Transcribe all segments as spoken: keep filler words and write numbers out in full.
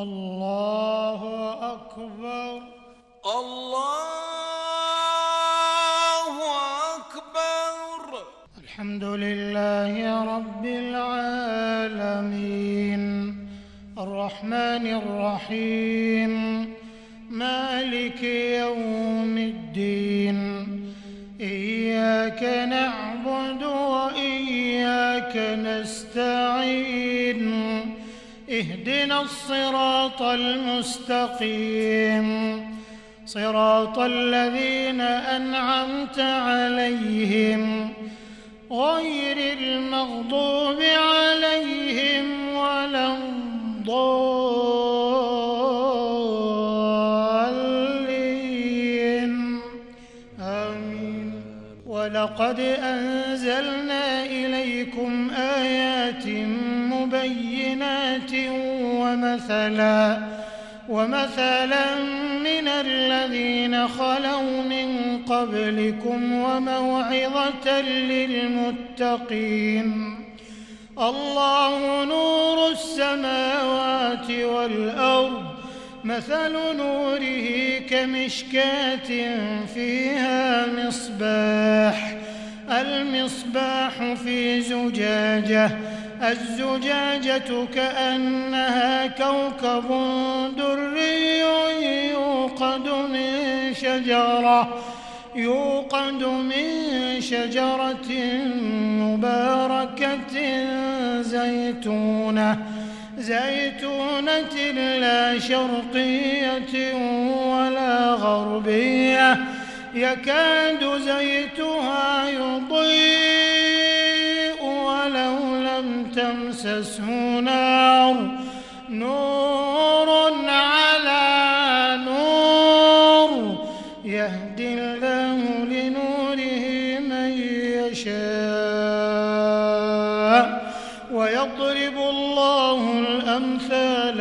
الله أكبر. الله أكبر. الحمد لله رب العالمين الرحمن الرحيم مالك يوم الدين إياك نعبد وإياك نستعين اهدنا الصراط المستقيم صراط الذين أنعمت عليهم غير المغضوب عليهم ولا الضالين آمين. ولقد أنزلنا إليكم آيات مبينات ومثلا ومثلا من الذين خلوا من قبلكم وموعظة للمتقين. الله نور السماوات والأرض مثل نوره كمشكاة فيها مصباح المصباح في زجاجة الزجاجة كأنها كوكب دري يوقد من شجرة يوقد من شجرة مباركة زيتونة زيتونة لا شرقية ولا غربية يكاد زيتها يضيء ولو لم تمسسه نار نور على نور يهدي الله لنوره من يشاء ويضرب الله الأمثال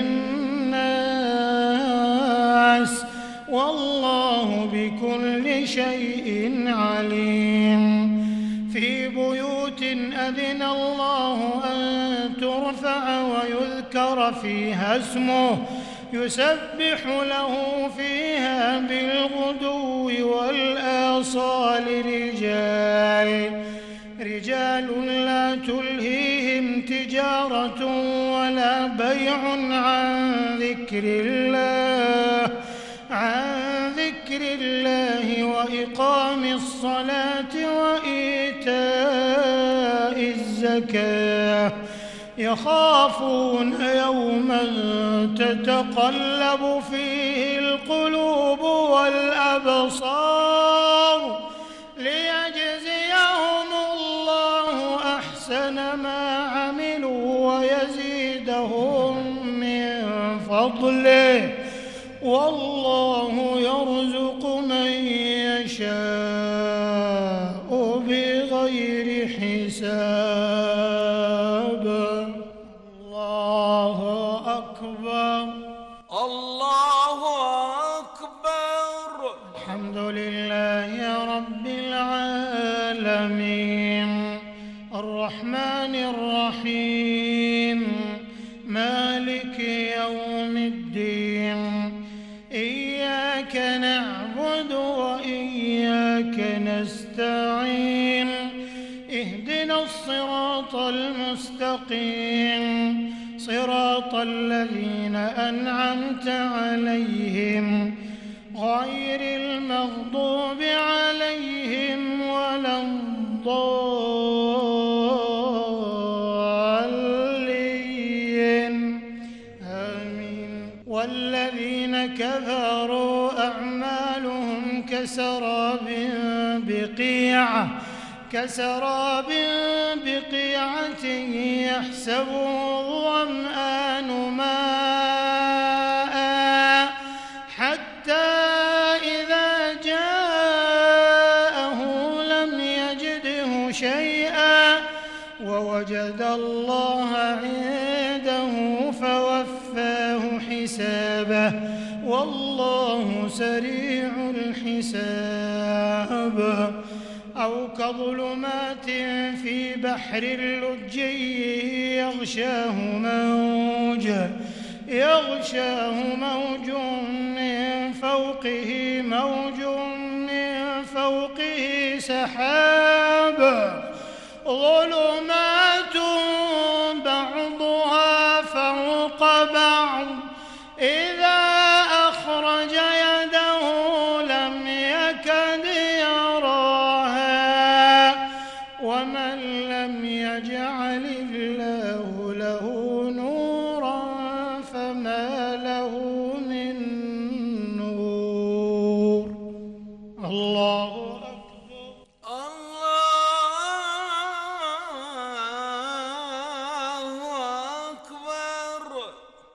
للناس والله بكل شيء عليم. في بيوت أذن الله أن ترفع ويذكر فيها اسمه يسبح له فيها بالغدو والآصال رجال رجال لا تلهيهم تجارة ولا بيع عن ذكر الله عن ذكر الله وإقام الصلاة وإيتاء الزكاة يخافون يوما تتقلب فيه القلوب والأبصار ليجزيهم الله أحسن ما عملوا ويزيدهم من فضله والله يرزق من يشاء بغير حساب. الله أكبر. الله أكبر. الحمد لله رب العالمين الرحمن الرحيم مالك يوم الدين إياك نعبد وإياك نستعين اهدنا الصراط المستقيم صراط الذين أنعمت عليهم غير المغضوب عليهم ولا الضالين آمين. والذين كفروا أعمالهم كسراب بقيعة كسراب بقيعة يحسبه الظمآن ماء حتى إذا جاءه لم يجده شيئا ووجد الله عنده فوفاه حسابه والله سريع الحساب. أو كظلمات في بحر اللجي يغشاه موج يغشاه موج من فوقه موج من فوقه سحاب ظلمات